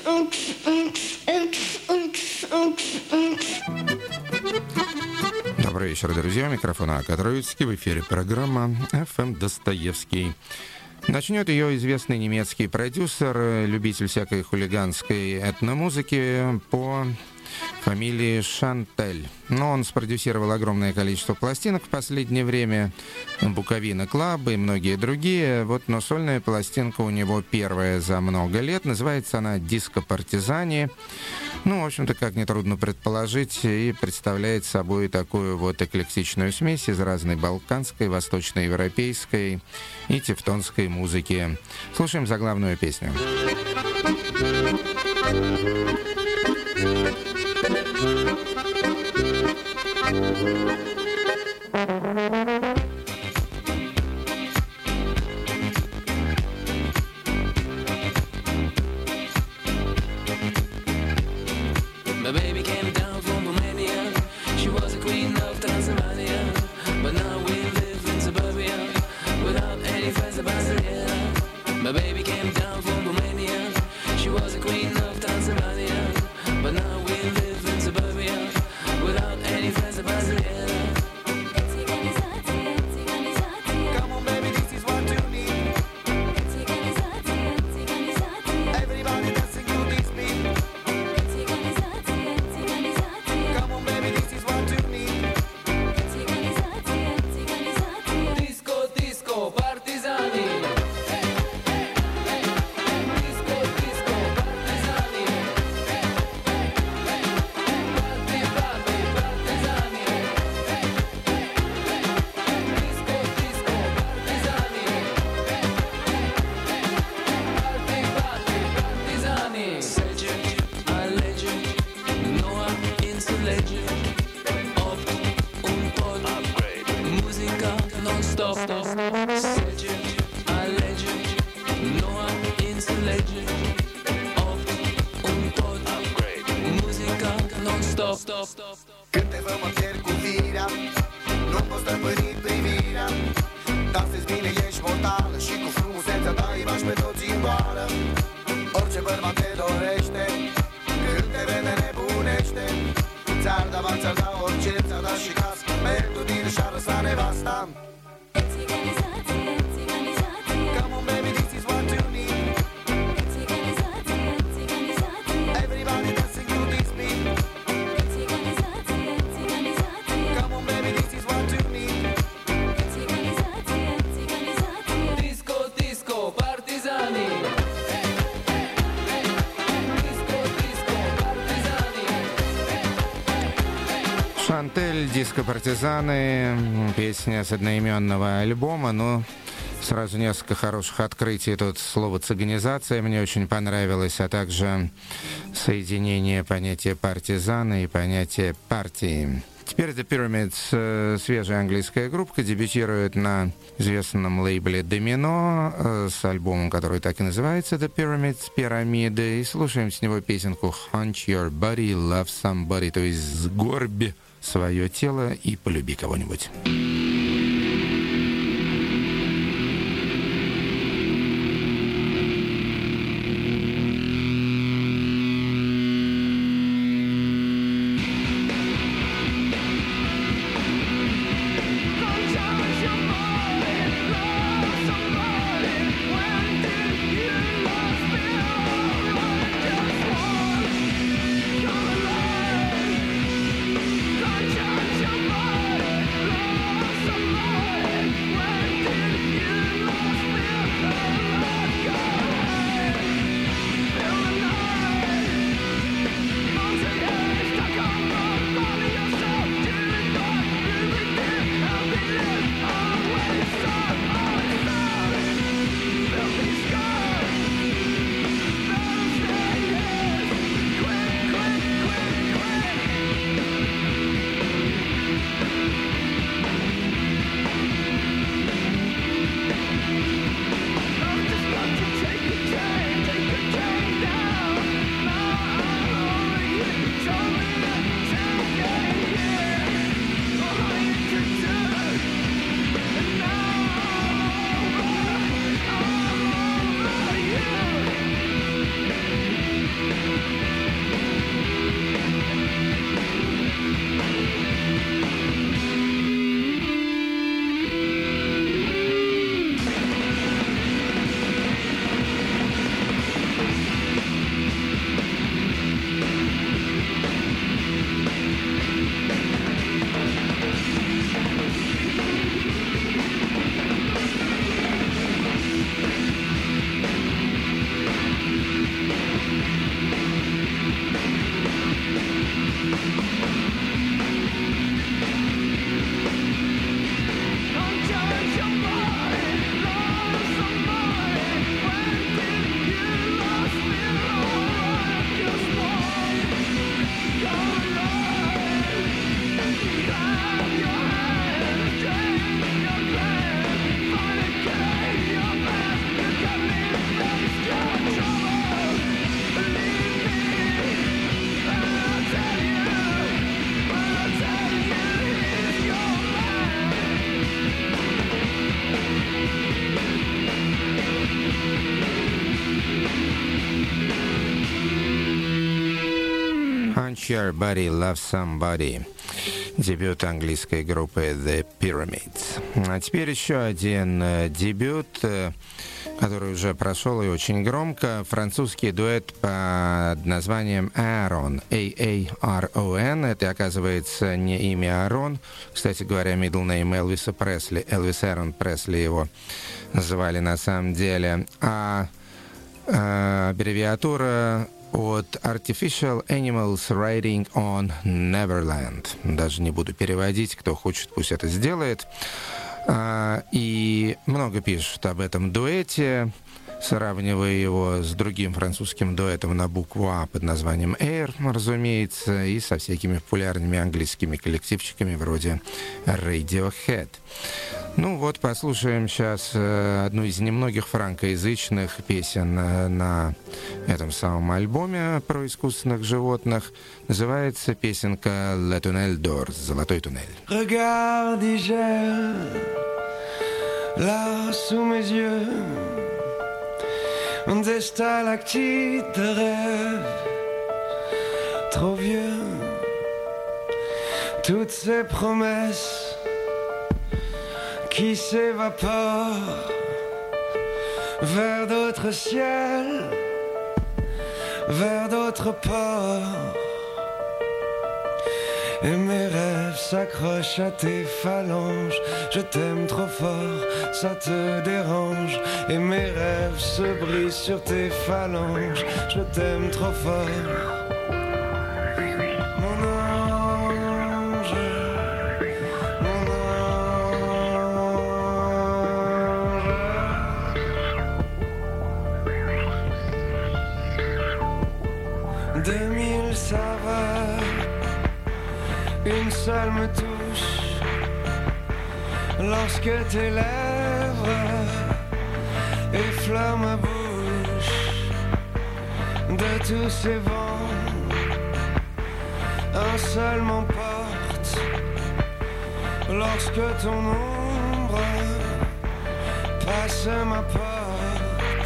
Добрый вечер, друзья. У микрофона Акад Троицкий. В эфире программа «ФМ Достоевский». Начнет ее известный немецкий продюсер, любитель всякой хулиганской этномузыки по фамилии Шантель. Но он спродюсировал огромное количество пластинок в последнее время. Буковина Клаб и многие другие. Но сольная пластинка у него первая за много лет. Называется она «Диско Партизани». В общем-то, как нетрудно предположить, и представляет собой такую эклектичную смесь из разной балканской, восточноевропейской и тевтонской музыки. Слушаем заглавную песню. My baby came down from Romania. She was a queen of Transylvania, but now we live in suburbia without any friends of Brasilia. My baby came down from Romania. She was a queen of Transylvania, but now we live in suburbia without any friends of Brasilia. Come on, baby, this is what you need. Everybody dancing to this beat. Come on, baby, this is what you need. Disco, disco, partizani. Disco, disco, partizani. Party, party, partizani. Disco, disco, partizani. Party, party, partizani. Legend, a legend, Noah into legend. Opt und pod, Musica non-stop. Legend, a legend, Noah into legend. Opt und pod, Musica non-stop. Când te văd mă pierd cu firea, nu pot stăpâni privirea. Dansezi bine, ești mortală și cu frumusețea ta îi bași pe toți în boală. Orice bărbat te dorește, când te vede nebunește. Ți-ar da orice, ți-ar da și caz. Merg tu din și-ar lăsa nevasta. Come on, baby, this is what you need. Everybody dancing to this beat. Come on, baby, this is what you need. Disco, disco, partizani. Disco, disco, partizani. Шантель, «Диско-партизаны», песня с одноименного альбома, сразу несколько хороших открытий. Тут слово «цыганизация» мне очень понравилось, а также соединение понятия «партизаны» и понятия «партии». Теперь The Pyramids, свежая английская группа, дебютирует на известном лейбле «Домино» с альбомом, который так и называется The Pyramids, «Пирамиды». И слушаем с него песенку «Hunch your body, love somebody», то есть «Сгорби свое тело и полюби кого-нибудь». Your body, love Punch Your Body, Love Somebody. Дебют английской группы The Pyramids. А теперь еще один дебют, который уже прошел и очень громко. Французский дуэт под названием Aaron. A-A-R-O-N. Это, оказывается, не имя Арон. Кстати говоря, middle name Элвиса Пресли. Элвис Aaron Пресли его звали на самом деле. А аббревиатура от Artificial Animals Riding on Neverland. Даже не буду переводить, кто хочет, пусть это сделает. И много пишут об этом дуэте, сравнивая его с другим французским дуэтом на букву А под названием Air, разумеется, и со всякими популярными английскими коллективчиками вроде Radiohead. Ну вот, послушаем сейчас одну из немногих франкоязычных песен на этом самом альбоме про искусственных животных. Называется песенка «Le Tunnel d'Or» «Золотой туннель». Regarde, dis-je, là sous mes yeux, des stalactites de rêve, trop vieux, toutes ces promesses qui s'évaporent vers d'autres ciels, vers d'autres ports. Et mes rêves s'accrochent à tes phalanges. Je t'aime trop fort, ça te dérange. Et mes rêves se brisent sur tes phalanges. Je t'aime trop fort. Des mille saveurs, une seule me touche. Lorsque tes lèvres effleurent ma bouche, de tous ces vents, un seul m'emporte. Lorsque ton ombre passe ma porte,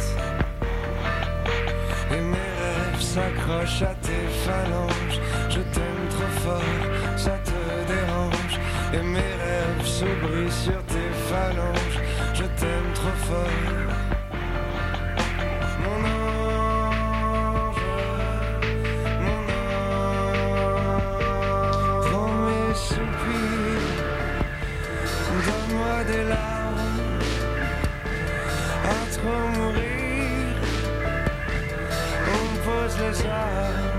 et mes rêves s'accrochent à tes phalanges. Je t'aime trop fort, ça te dérange. Et mes rêves se brisent sur tes phalanges. Je t'aime trop fort. Mon ange, mon ange. Prends mes soupirs, donne-moi des larmes. À trop mourir, on pose les armes.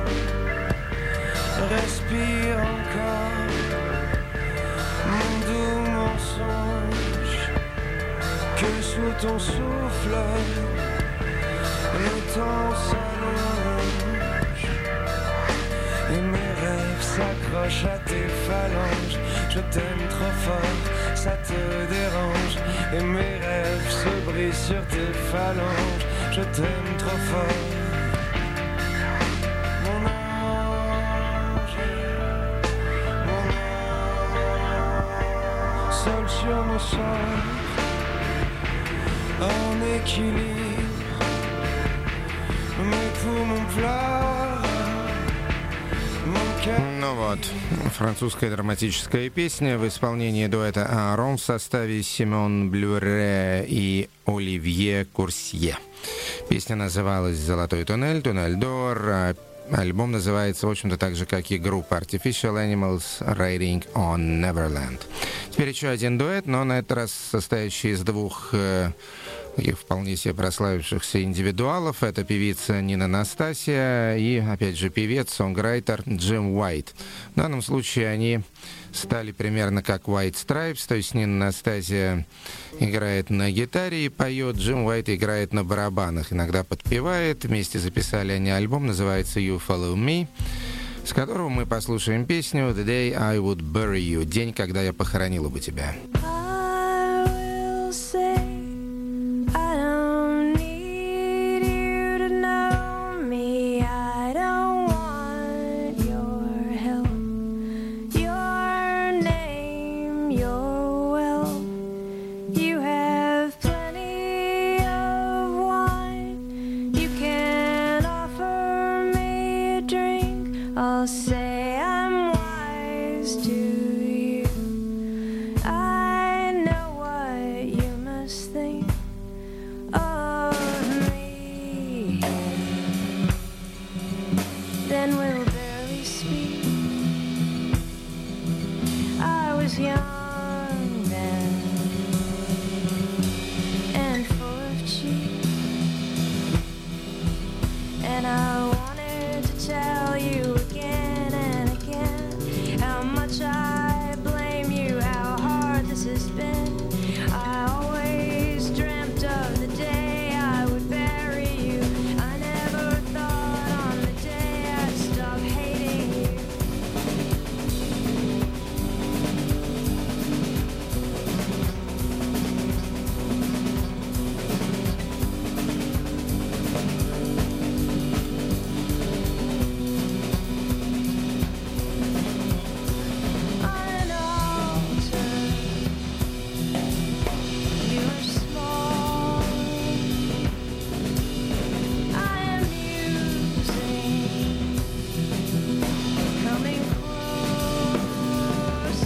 Respire encore, mon doux mensonge, que sous ton souffle, le temps s'allonge. Et mes rêves s'accrochent à tes phalanges. Je t'aime trop fort, ça te dérange. Et mes rêves se brisent sur tes phalanges. Je t'aime trop fort. Seul sur mon sort, en équilibre, mes poumons pleurent, mon cœur... Ну вот, французская драматическая песня в исполнении дуэта Aaron в составе Симон Блюре и Оливье Курсье. Песня называлась «Золотой туннель», «Туннель d'Or», альбом называется, в общем-то, так же, как и группа Artificial Animals Riding on Neverland. Теперь еще один дуэт, но на этот раз состоящий из двух таких вполне себе прославившихся индивидуалов. Это певица Нина Настасья и, опять же, певец, сонграйтер Джим Уайт. В данном случае они стали примерно как White Stripes, то есть Нина Настасья играет на гитаре и поет, Джим Уайт играет на барабанах, иногда подпевает. Вместе записали они альбом, называется You Follow Me, с которого мы послушаем песню The Day I Would Bury You, день, когда я похоронила бы тебя. All I'll say I'm wise to you. I know what you must think of me. Then we'll barely speak. I was young then and full of cheek, and I wanted to tell you again and again how much I blame you, how hard this has been. I always dreamt of the day I would bury you. I never thought on the day I'd stop hating you. On an altar, you are small. I am musing, coming closer.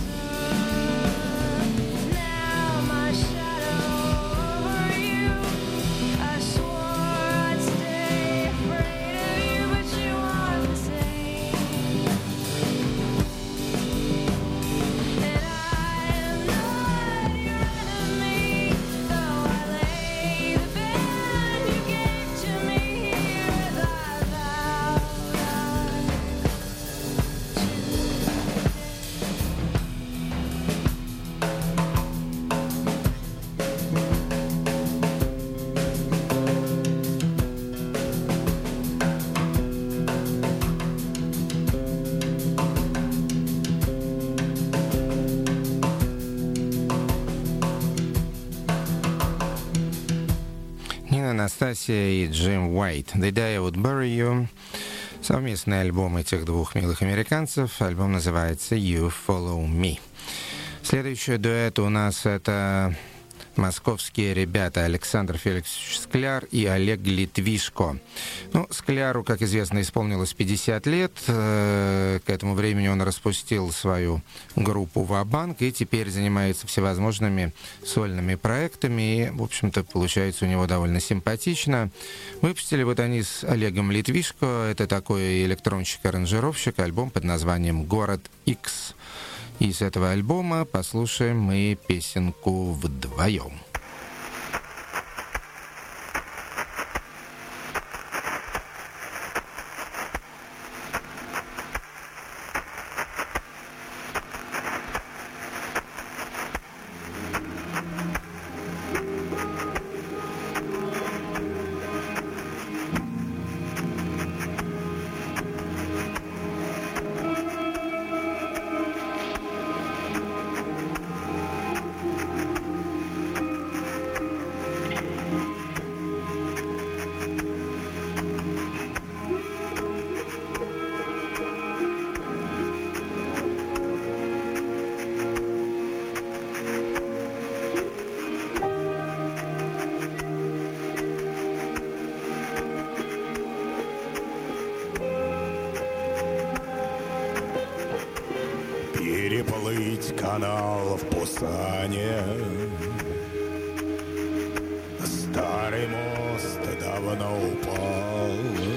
Now my shadow over you. I swore I'd stay afraid of you, but you aren't the same. And I am not your enemy, though I lay the bed you gave to me here as I vowed Нина Анастасия и Джим Уайт. The Day I Would Bury You. Совместный альбом этих двух милых американцев. Альбом называется You Follow Me. Следующий дуэт у нас это московские ребята Александр Феликсович Скляр и Олег Литвишко. Ну, Скляру, как известно, исполнилось 50 лет. К этому времени он распустил свою группу «Ва-банк» и теперь занимается всевозможными сольными проектами. И, в общем-то, получается у него довольно симпатично. Выпустили вот они с Олегом Литвишко. Это такой электронщик-аранжировщик. Альбом под названием «Город X». И с этого альбома послушаем мы песенку «Вдвоем». Переплыть канал в Пусане. Старый мост давно упал.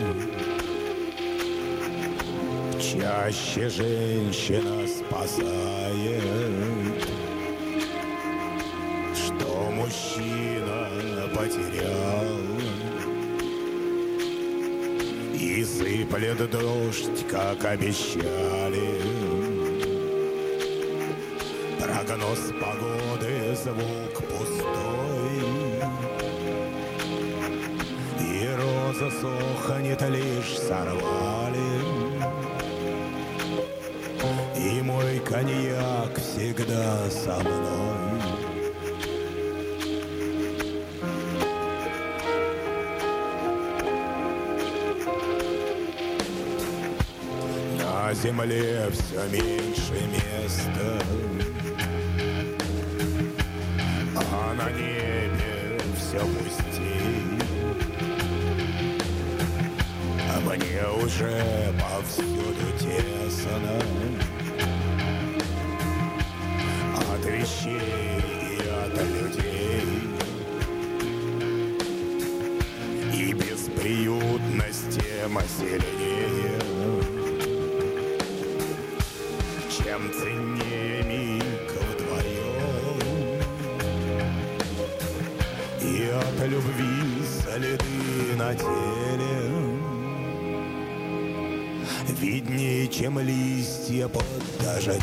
Чаще женщина спасает, что мужчина потерял. И сыплет дождь, как обещали. Прогноз погоды, звук пустой, и роза сохнет, лишь сорвали. И мой коньяк всегда со мной. На земле все меньше места, а на небе все пустей. Мне уже повсюду тесно от вещей и от людей, и бесприютность тем сильнее, чем ценнее миг вдвоем, и от любви следы на теле виднее, чем листья под дождем.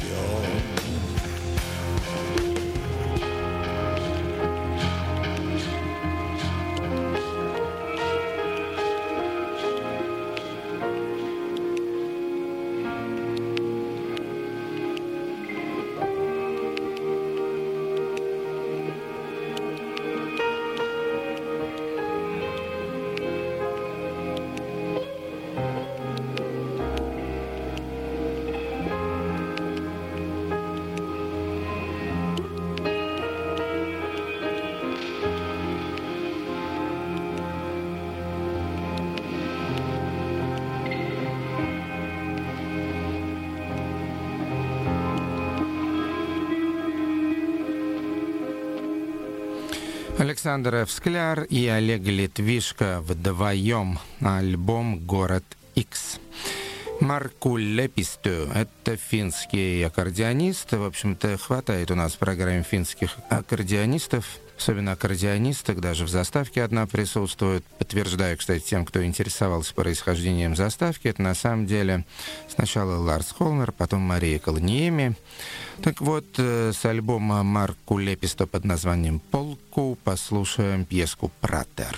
Александр Ф. Скляр и Олег Литвишко вдвоем. Альбом «Город Икс». Маркку Лепистö — это финский аккордеонист. В общем-то, хватает у нас в программе финских аккордеонистов, особенно аккордеонисток, даже в заставке одна присутствует. Подтверждаю, кстати, тем, кто интересовался происхождением заставки, это на самом деле сначала Ларс Холмер, потом Мария Колониеми. Так вот, с альбома Маркку Лепистö под названием «Полку» послушаем пьеску «Пратер».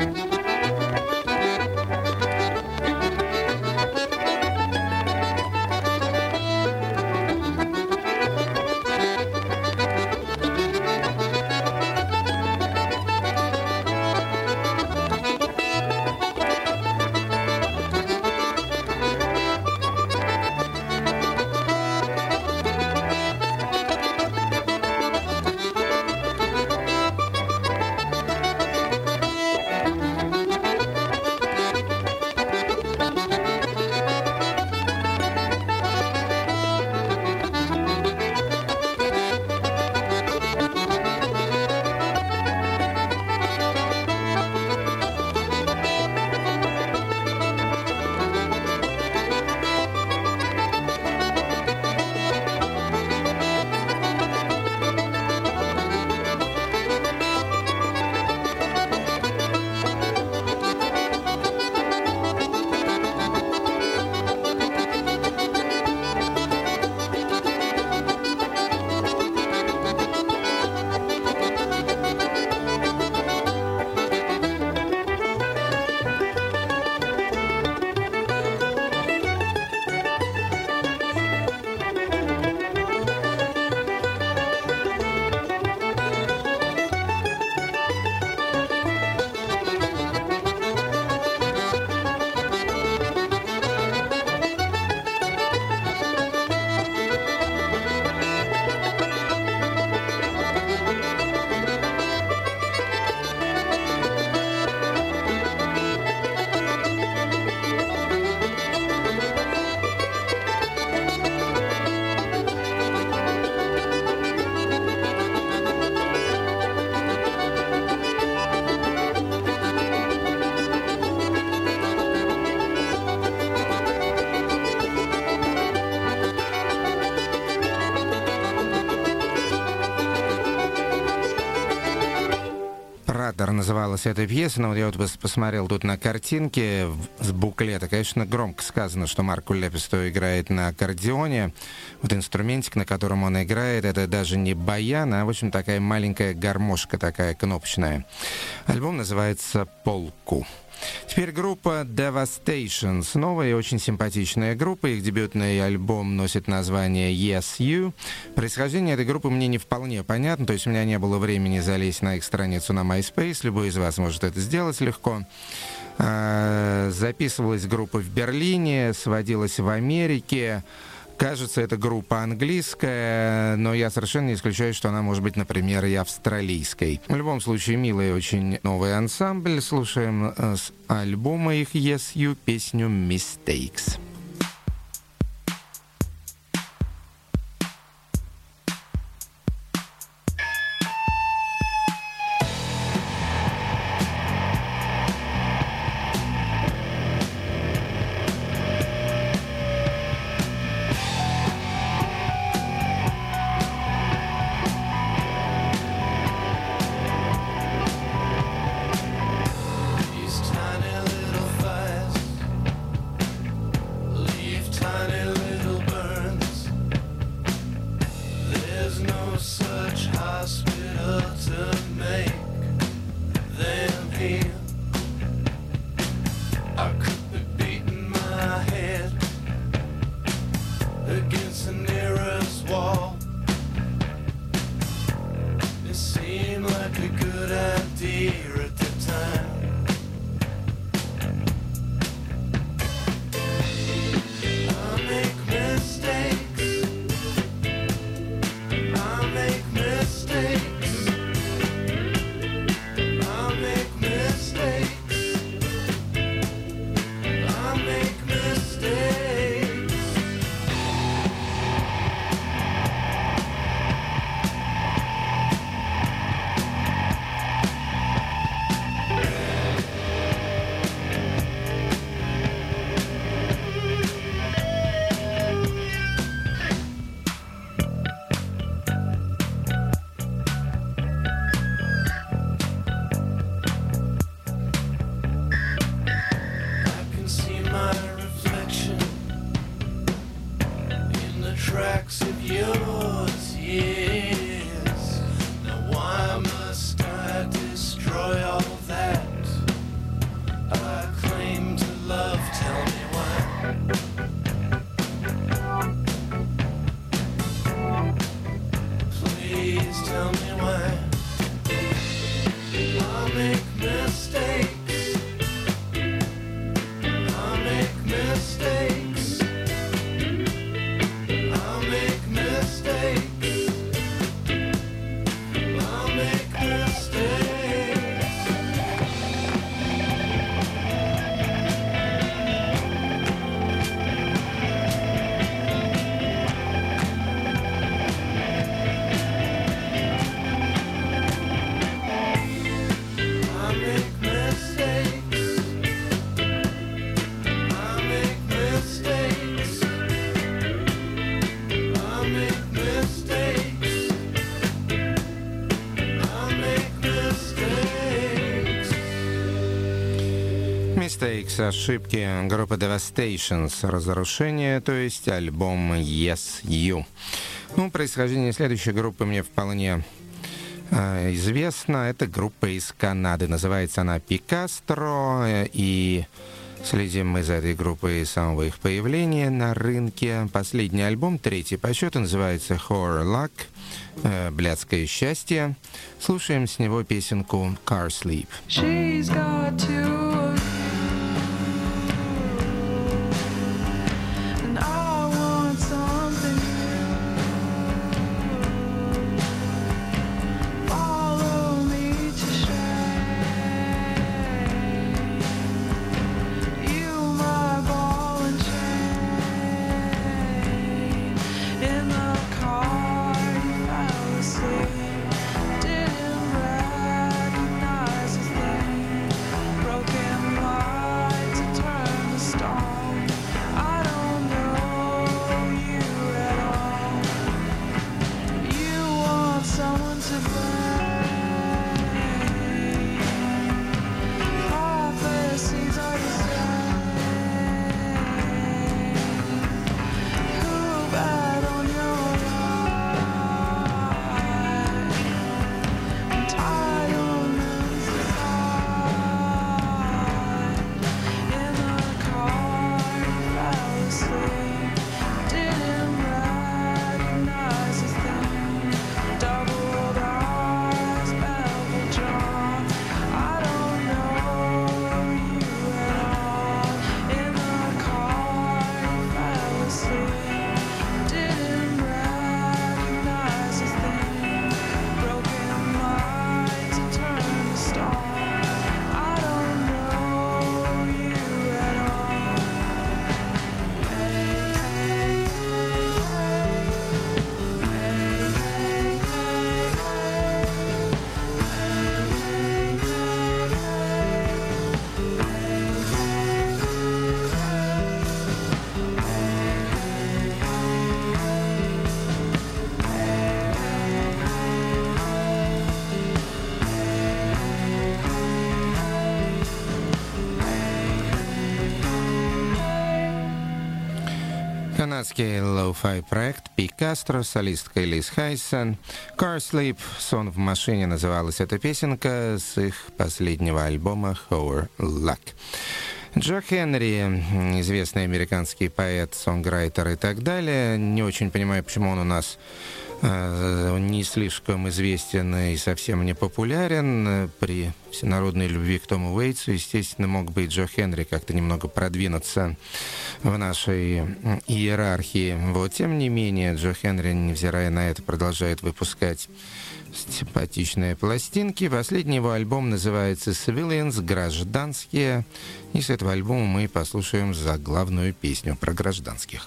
Называлась эта пьеса, но вот я вот посмотрел тут на картинке с буклета. Конечно, громко сказано, что Маркку Лепистö играет на аккордеоне. Вот инструментик, на котором он играет, это даже не баян, а, в общем, такая маленькая гармошка, такая кнопочная. Альбом называется «Полку». Теперь группа Devastation. Новая и очень симпатичная группа. Их дебютный альбом носит название Yes You. Происхождение этой группы мне не вполне понятно. То есть у меня не было времени залезть на их страницу на MySpace. Любой из вас может это сделать легко. Записывалась группа в Берлине, сводилась в Америке. Кажется, это группа английская, но я совершенно не исключаю, что она может быть, например, и австралийской. В любом случае, милый очень новый ансамбль. Слушаем с альбома их Yes You песню Mistakes. Mistakes, ошибки группы Devastations, разрушение, то есть альбом Yes You. Ну, происхождение следующей группы мне вполне известно. Это группа из Канады. Называется она Picastro. И следим мы за этой группой с самого их появления на рынке. Последний альбом, третий по счету, называется Horror Luck, блядское счастье. Слушаем с него песенку Car Sleep. She's got to broken Канадский лоу-фай проект Пикастро, солистка Элис Хайсон. Car Sleep, сон в машине называлась эта песенка с их последнего альбома Our Luck. Джо Хенри, известный американский поэт, сонграйтер и так далее. Не очень понимаю, почему он у нас не слишком известен и совсем не популярен. При всенародной любви к Тому Уэйтсу, естественно, мог бы и Джо Хенри как-то немного продвинуться в нашей иерархии. Вот, тем не менее, Джо Хенри, невзирая на это, продолжает выпускать симпатичные пластинки. Последний его альбом называется «Civilians», «Гражданские». И с этого альбома мы послушаем заглавную песню про гражданских.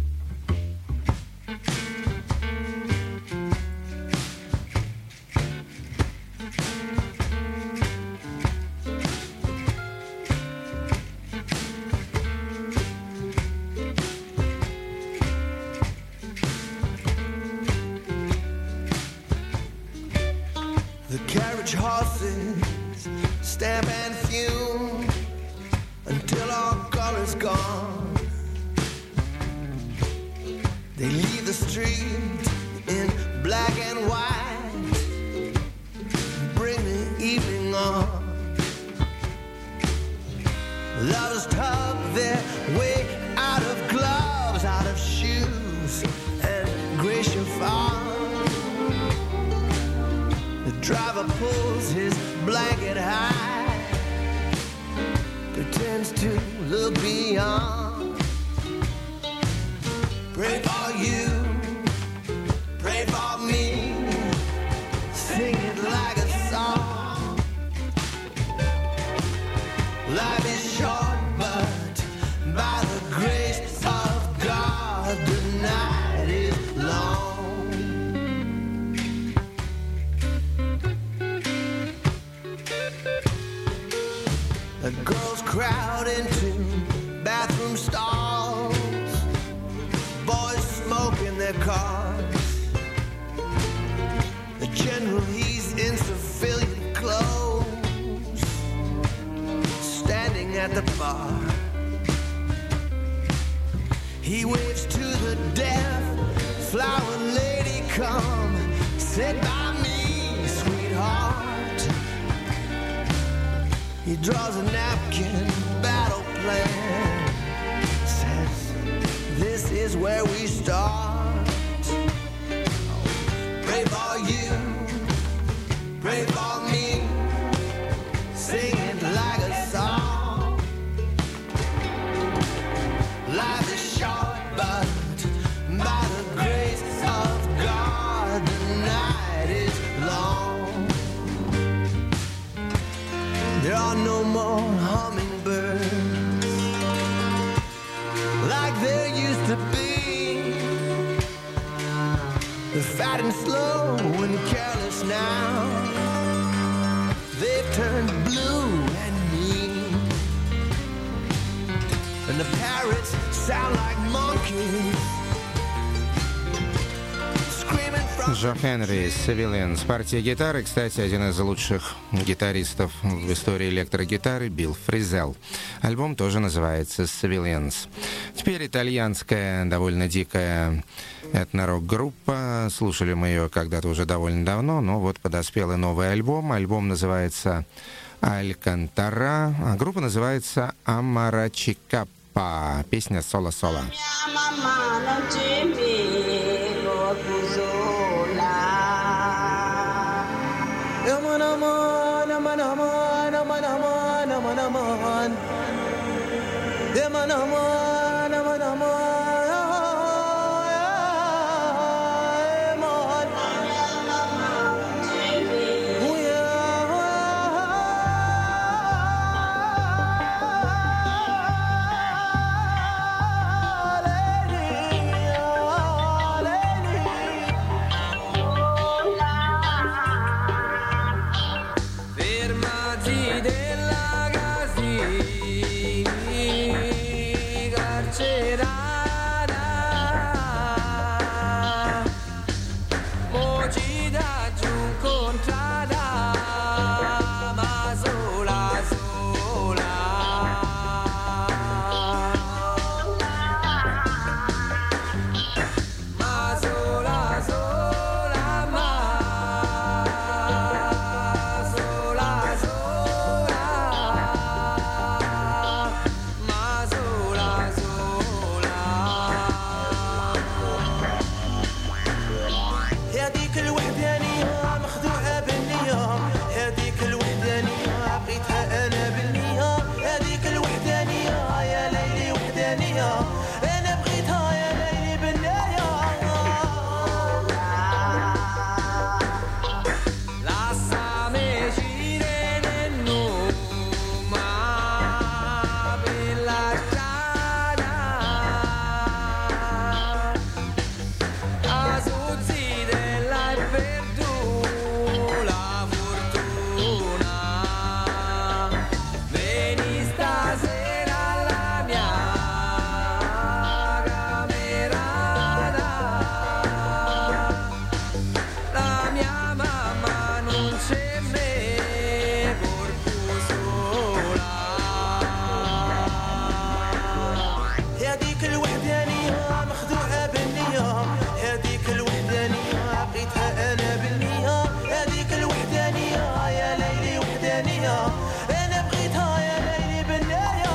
The carriage horses stamp and fume until all color's gone. They leave the street in black and white, bring the evening on. Lovers tug their way out of gloves, out of shoes and gray chiffon. The driver pulls his blanket high, pretends to look beyond. Pray for you, pray for me, sing it like a song. Life is short, but by the grace of God, the night is long. The girls crowd into bathroom stalls, boys smoke in their cars. The general, he's in civilian clothes, standing at the bar. He waves to the deaf, flower lady, come sit by me, sweetheart. He draws a napkin, battle plan, says, this is where we start. Pray for you, pray for me, sing it like a song. Life is short, but by the grace of God, the night is long. There are no more hummingbirds like there used to be. They're fat and slow and careless now. They've turned blue and mean, and the parrots sound like monkeys. Джо Хенри, Civilians. Партия гитары, кстати, один из лучших гитаристов в истории электрогитары, Билл Фризелл. Альбом тоже называется Civilians. Теперь итальянская, довольно дикая этно-рок-группа. Слушали мы ее когда-то уже довольно давно, но вот подоспел и новый альбом. Альбом называется «Алькантара», а группа называется «Амарачикаппа». Песня «Соло-соло». Fermati della Gazzetta. وحدانية أنا بغيتها يا ليلي بالناية Lasciami uscire nel nulla per la strada a suzzi della perduta fortuna veni stasera alla mia camerata la mia mamma non c'è me porpusola هذيك الوحدانية مخدوعة بالنية هذيك الوحدانية بغيتها أنا بالنية هذيك الوحدانية يا ليلي وحدانية أنا بغيتها يا ليلي بالناية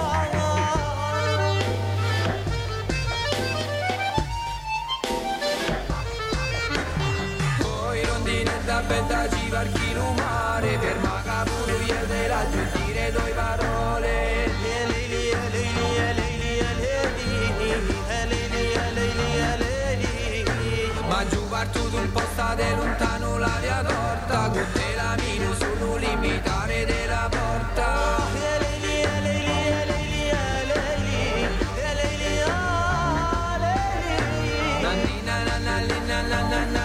Poi rondinetta bettaci varchi lumare ferma capuruglia della gentile due parole Ya Leili, ya Leili, ya Leili, ya Leili Ya Leili, ya Leili, ya Leili Ma giù partuto un po' state lontano l'aria torta con te la mino sul limitare della porta Ya Leili, ya Leili, ya Leili, ya Leili Ya Leili, ya Leili Nanina na na na na na na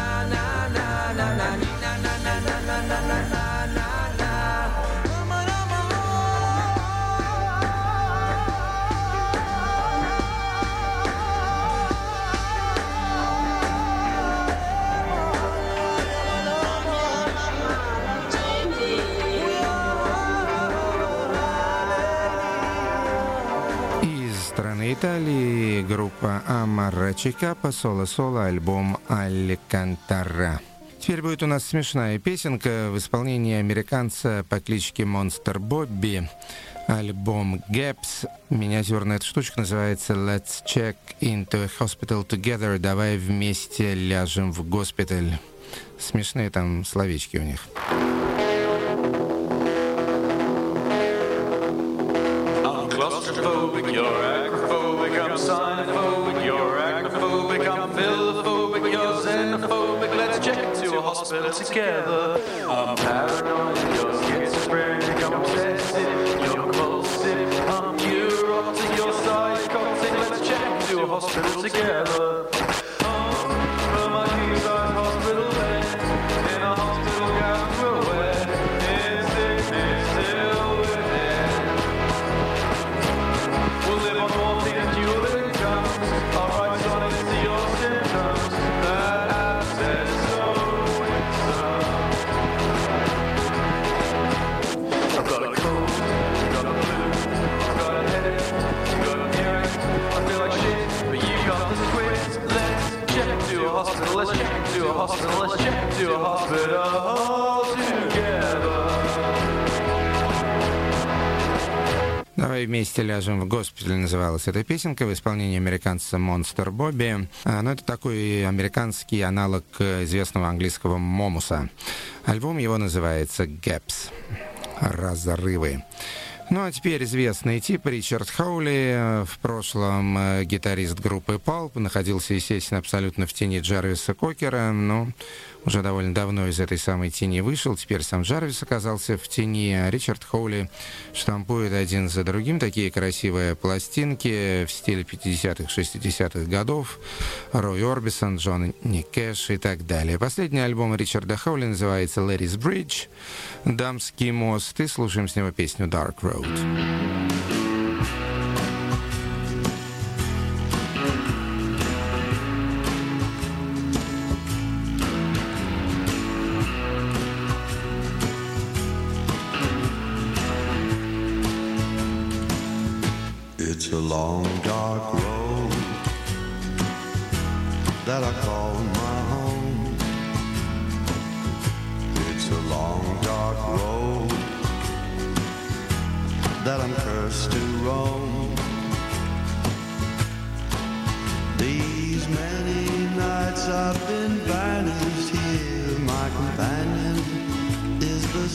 Из страны Италии группа Амарачикапа, соло-соло, альбом «Алькантара». Теперь будет у нас смешная песенка в исполнении американца по кличке Монстер Бобби. Альбом «Gaps». Миниатюрная эта штучка называется «Let's check into a hospital together». Давай вместе ляжем в госпиталь. Смешные там словечки у них. I'm claustrophobic, you're acrophobic, I'm sinophobic, you're acrophobic, I'm philophobic, you're xenophobic, let's check into a hospital together. I'm paranoid, you're schizophrenic, I'm obsessive, you're compulsive, I'm neurotic, you're psychotic, let's check into a hospital together. From my king-size hospital bed, in a hospital gown we're wet, in sickness till we're dead. We'll live on morphine and dual incomes. I'll write sonnets to your symptoms. That I've said so in some. I've got a cold, I've got a flu, I've got a headache, I've got an earache. I feel like shit, but you've got the squid. Let's check into a hospital, let's check into a hospital, let's check into a hospital together. «Давай вместе ляжем в госпиталь» называлась эта песенка в исполнении американца Монстер Бобби. Но это такой американский аналог известного английского Момуса. Альбом его называется «Gaps» — «Разрывы». Ну а теперь известный тип Ричард Хоули, в прошлом гитарист группы Pulp, находился, естественно, абсолютно в тени Джарвиса Кокера, но уже довольно давно из этой самой тени вышел. Теперь сам Джарвис оказался в тени, а Ричард Хоули штампует один за другим такие красивые пластинки в стиле 50-х, 60-х годов. Рой Орбисон, Джонни Кэш и так далее. Последний альбом Ричарда Хоули называется «Ladies Bridge», «Дамский мост», и слушаем с него песню «Dark Road». It's a long, dark road that I call my home. It's a long, dark road that I'm cursed to roam. These many nights I've been banished here. My companion is the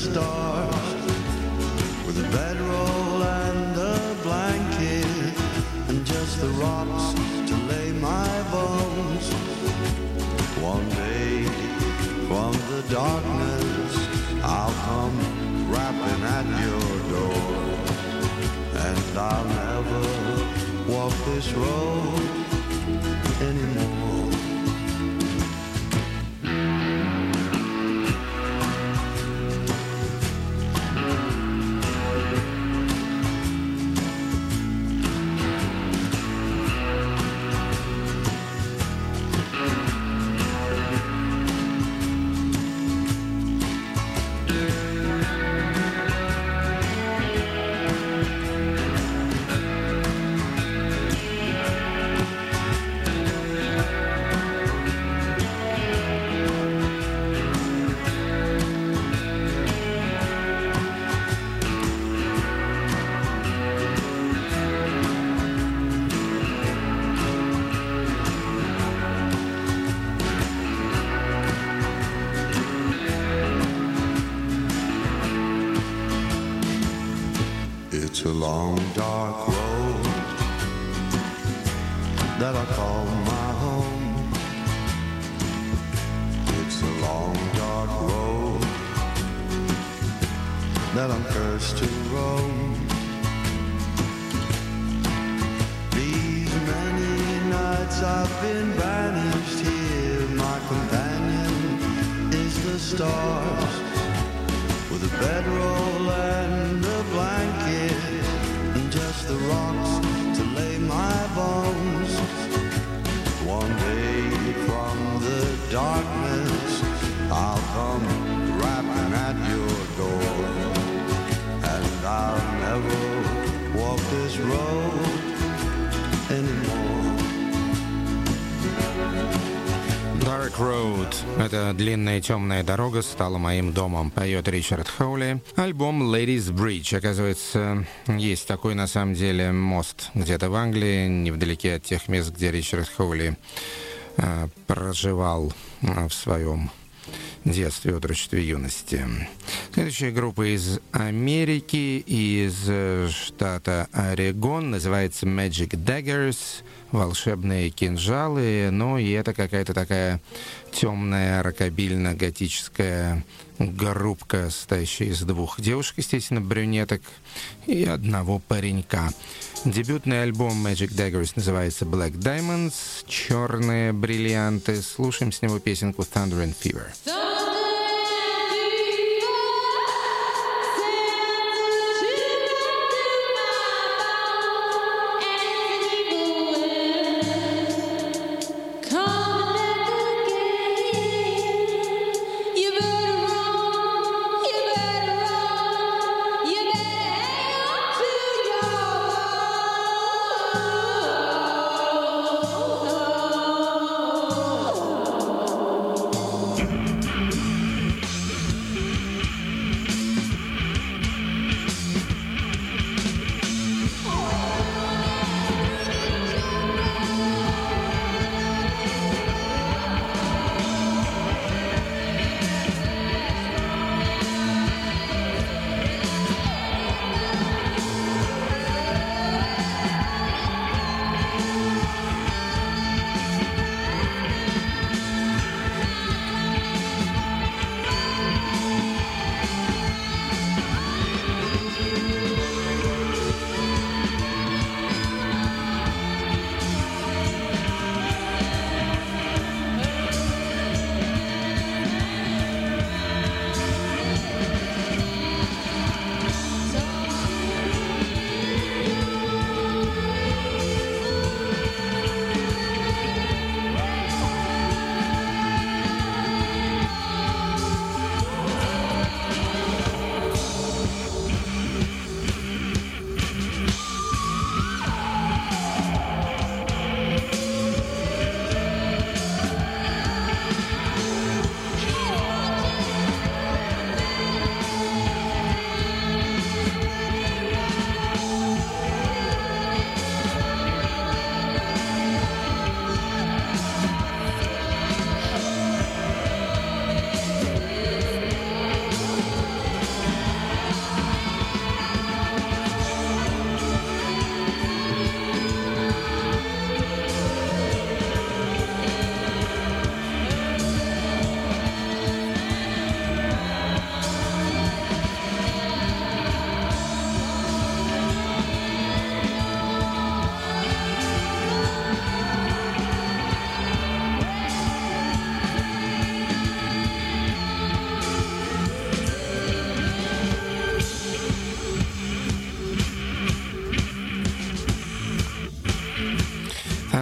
stars, with a bedroll and a blanket and just just the rocks to lay my bones. One day from the darkness I'll come rapping at your door, and I'll never walk this road anymore. It's a long dark road that I call my home. It's a long dark road that I'm cursed to roam. These many nights I've been banished here. My companion is the stars, with a bedroll and a blanket, and just the rocks to lay my bones. One day from the darkness I'll come rapping at your door, and I'll never walk this road anymore. Dark Road — это длинная темная дорога стала моим домом, поет Ричард Хоули. Альбом Ladies Bridge. Оказывается, есть такой на самом деле мост где-то в Англии, невдалеке от тех мест, где Ричард Хоули проживал в своем детстве, отрочестве, юности. Следующая группа из Америки, из штата Орегон, называется Magic Daggers, волшебные кинжалы. Ну и это какая-то такая темная рокобильно-готическая группка, состоящая из двух девушек, естественно, брюнеток, и одного паренька. Дебютный альбом Magic Daggers называется Black Diamonds, черные бриллианты. Слушаем с него песенку Thunder and Fever.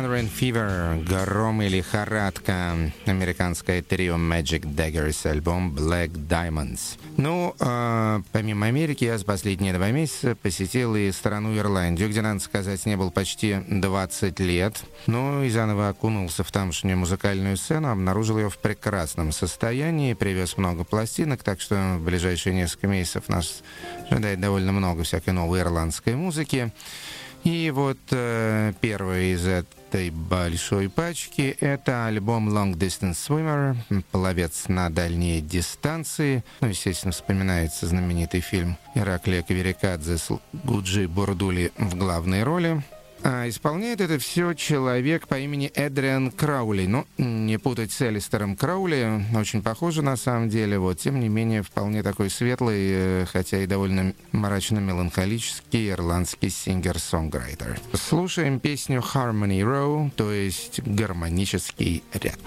Thunder and Fever, гром и лихорадка, американское трио Magic Daggers, альбом Black Diamonds. Ну, помимо Америки, я за последние 2 месяца посетил и страну Ирландию, где, надо сказать, не был почти 20 лет. Ну, и заново окунулся в тамошнюю музыкальную сцену, обнаружил ее в прекрасном состоянии, привез много пластинок, так что в ближайшие несколько месяцев нас ожидает довольно много всякой новой ирландской музыки. И вот первый из этой большой пачки — это альбом Long Distance Swimmer, пловец на дальние дистанции. Ну, естественно, вспоминается знаменитый фильм Ираклия Каверикадзе с Гуджи Бурдули в главной роли. А исполняет это все человек по имени Эдриан Краули. Ну, не путать с Элистером Краули, очень похоже на самом деле. Вот, тем не менее, вполне такой светлый, хотя и довольно мрачно-меланхолический ирландский сингер-сонграйтер. Слушаем песню Harmony Row, то есть гармонический ряд.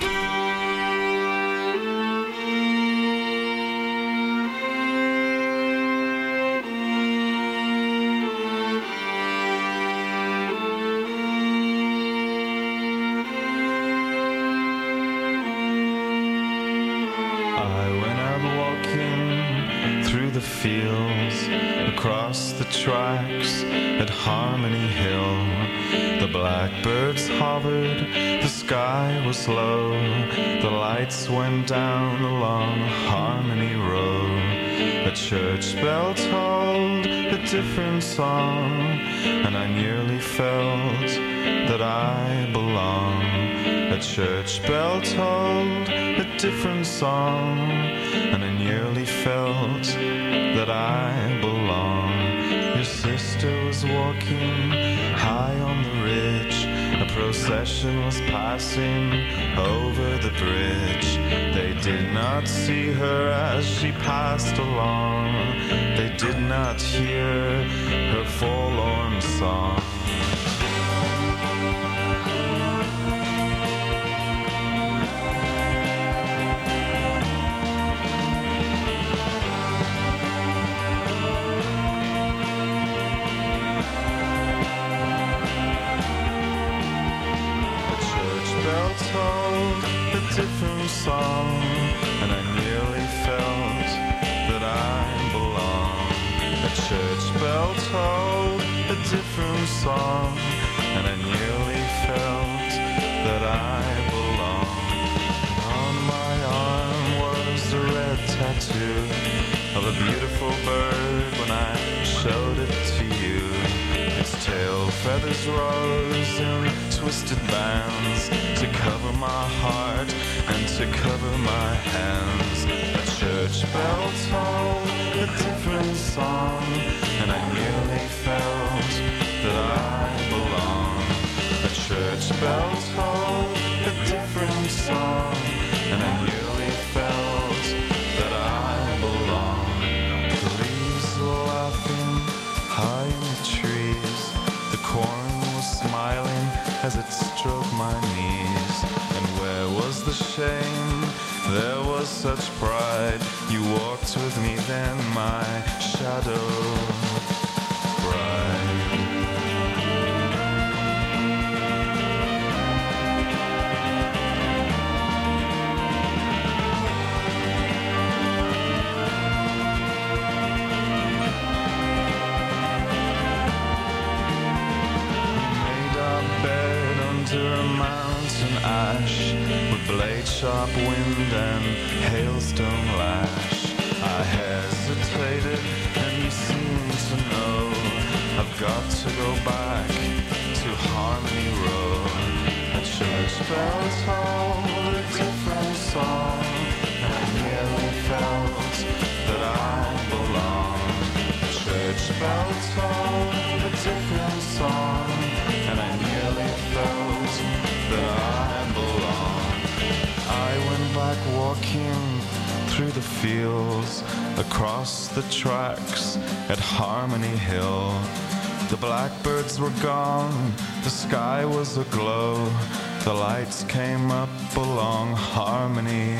Across the tracks at Harmony Hill, the blackbirds hovered, the sky was low, the lights went down along Harmony Road. A church bell tolled a different song, and I nearly felt that I belong. A church bell tolled a different song, and I nearly felt that I belong. Your sister was walking high on the ridge. A procession was passing over the bridge. They did not see her as she passed along. They did not hear her forlorn song. Different song, and I nearly felt that I belong. A church bell tolled a different song, and I nearly felt that I belong. On my arm was a red tattoo of a beautiful bird when I showed it to you. Its tail feathers rose in twisted bands to cover my heart and to cover my hands. A church bell tolled a different song, and I nearly felt that I belong. A church bell tolled a different song, and I nearly felt that I belong. The leaves were laughing high in the trees. The corn was smiling as it stroked my knees. And where was the shame? There was such pride. You walked with me then, my shadow bride. A mountain ash with blade-sharp wind and hailstone lash. I hesitated and you seemed to know I've got to go back to Harmony Road. A church bell tolled a different song, and I nearly felt that I belong. A church bell tolled a different song, and I nearly felt that I belong. I went back walking through the fields, across the tracks at Harmony Hill. The blackbirds were gone, the sky was aglow, the lights came up along Harmony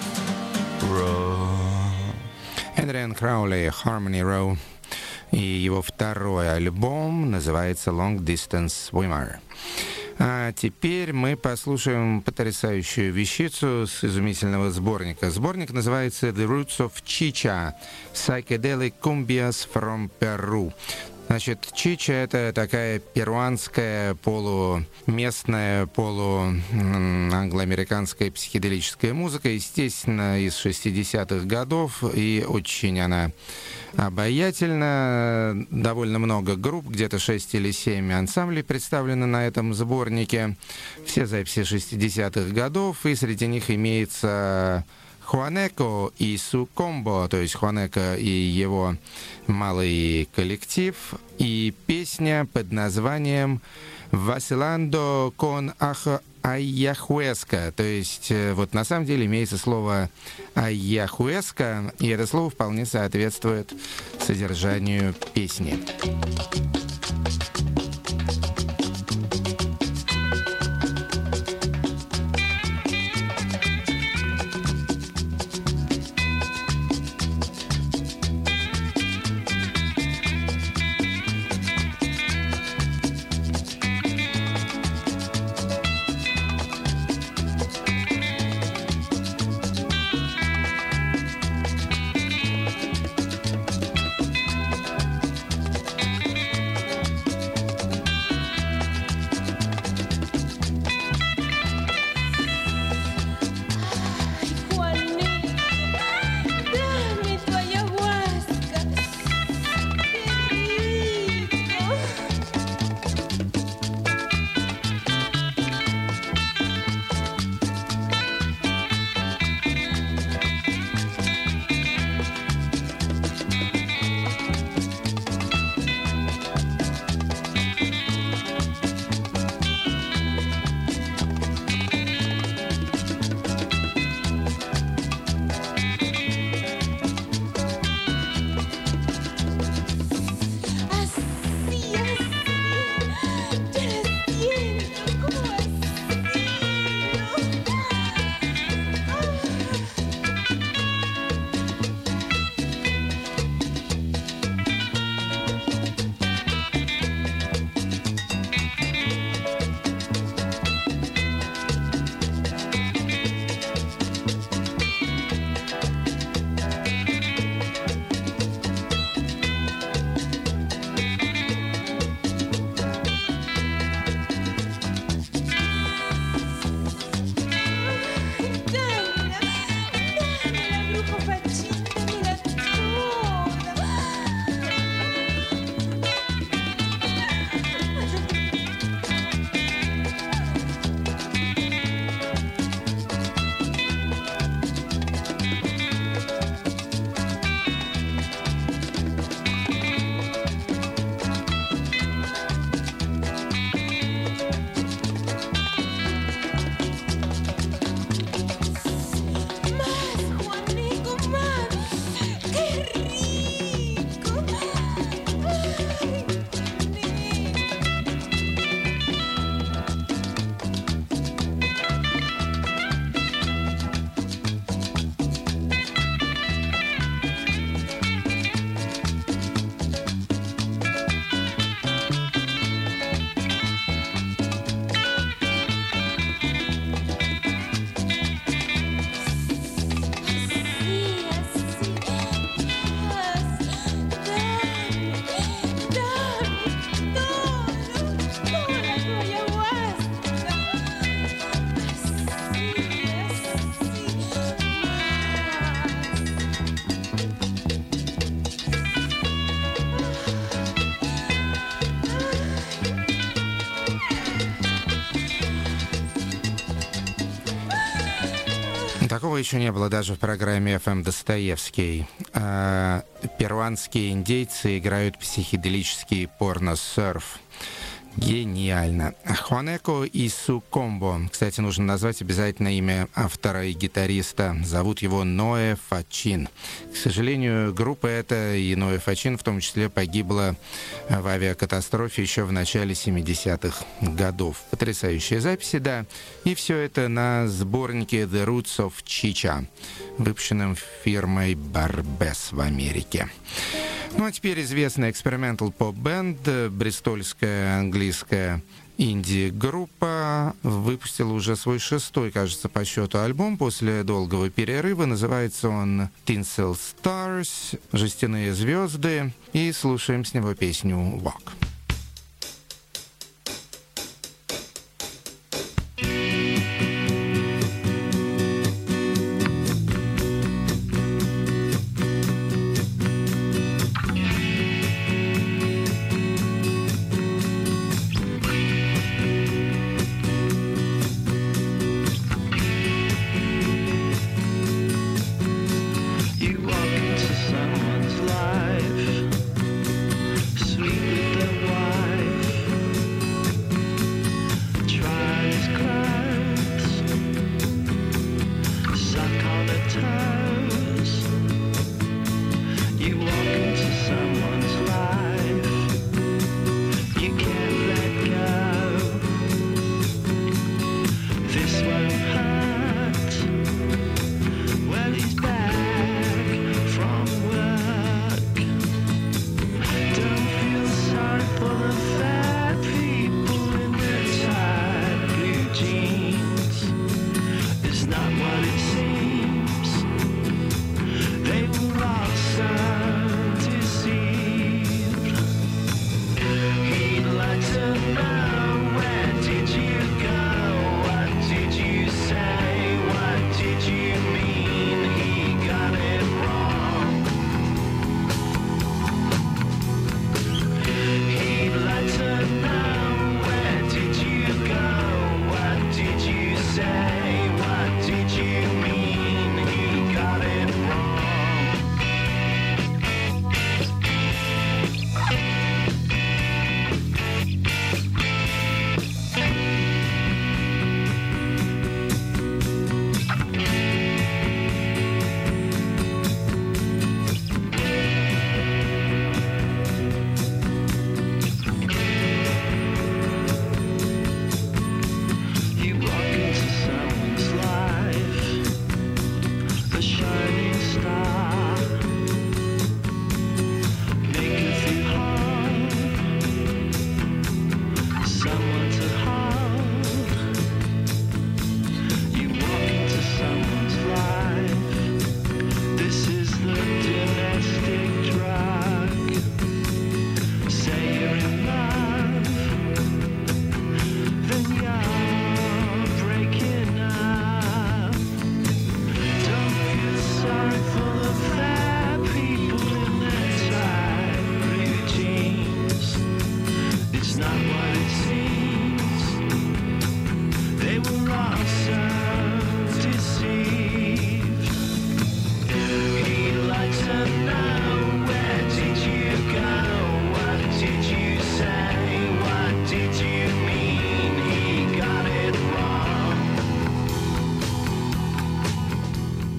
Row. Эдриан Краули, Harmony Row. И его второй альбом называется Long Distance Swimmer. А теперь мы послушаем потрясающую вещицу с изумительного сборника. Сборник называется «The Roots of Chicha – Psychedelic Cumbias from Peru». Значит, чича — это такая перуанская, полуместная, полуанглоамериканская психоделическая музыка, естественно, из 60-х годов, и очень она обаятельна. Довольно много групп, где-то 6 или 7 ансамблей представлены на этом сборнике. Все записи 60-х годов, и среди них имеется Хуанеко и Су Комбо, то есть Хуанеко и его малый коллектив, и песня под названием «Vacilando con Ayahuasca», то есть вот на самом деле имеется слово «Ayahuasca», и это слово вполне соответствует содержанию песни. Такого еще не было даже в программе FM Достоевский. Перуанские индейцы играют психоделический порно-серф. Гениально. Хуанеко и Су Комбо. Кстати, нужно назвать обязательно имя автора и гитариста. Зовут его Ноэ Фачин. К сожалению, группа эта и Ноэ Фачин в том числе погибла в авиакатастрофе еще в начале 70-х годов. Потрясающие записи, да. И все это на сборнике The Roots of Chicha, выпущенном фирмой Barbès в Америке. Ну а теперь известная экспериментал поп-бенд, бристольская английская инди-группа, выпустила уже свой 6-й, кажется, по счету альбом после долгого перерыва. Называется он Tinsel Stars, жестяные звезды, и слушаем с него песню Walk.